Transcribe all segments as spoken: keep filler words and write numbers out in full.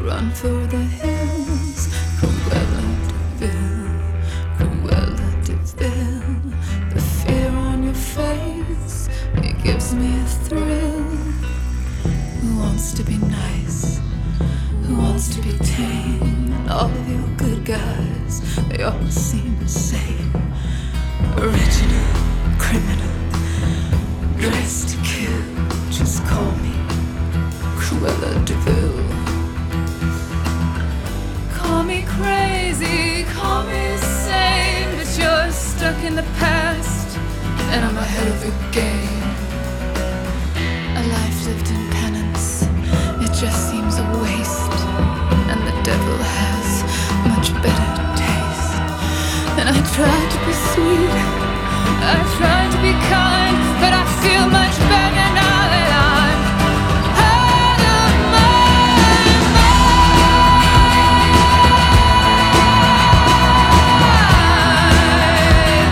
run for the hills. Cruella de Vil, Cruella de Vil. The fear on your face, it gives me a thrill. Who wants to be nice? Who wants to be tame? And all of your good guys, they all seem the same. Original, criminal, dressed to kill. Just call me Cruella de Vil. Call me crazy, call me insane, but you're stuck in the past, and I'm ahead of your game. A life lived in penance, it just seems a waste, and the devil has much better taste. And I try to be sweet, I try to be kind, but I feel much better now that I'm out of my mind.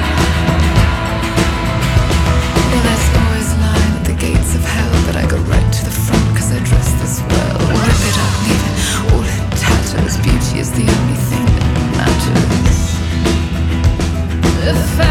Well, there's always a line at the gates of hell, but I go right to the front cause I dress this well. Rip it up, leave it all in tatters. Beauty is the only thing that matters. If